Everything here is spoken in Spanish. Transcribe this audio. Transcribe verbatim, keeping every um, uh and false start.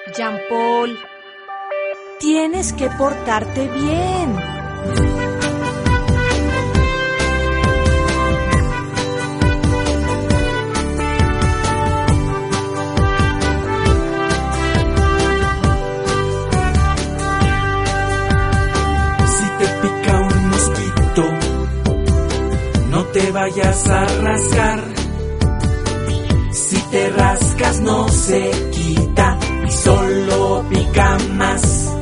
Jean Paul, tienes que portarte bien. No te vayas a rascar. Si te rascas no se quita y solo pica más.